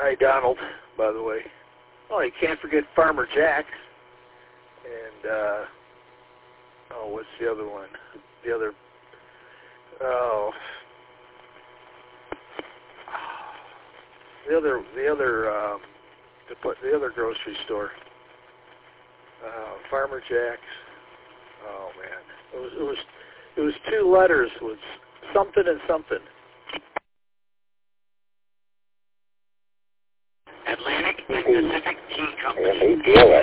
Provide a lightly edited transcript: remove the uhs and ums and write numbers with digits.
Hi, Donald, by the way. Oh, you can't forget Farmer Jack. And, what's the other one? The other grocery store. Farmer Jack's. Oh man, it was 2 letters. It was something and something. Atlantic and Pacific Tea Company.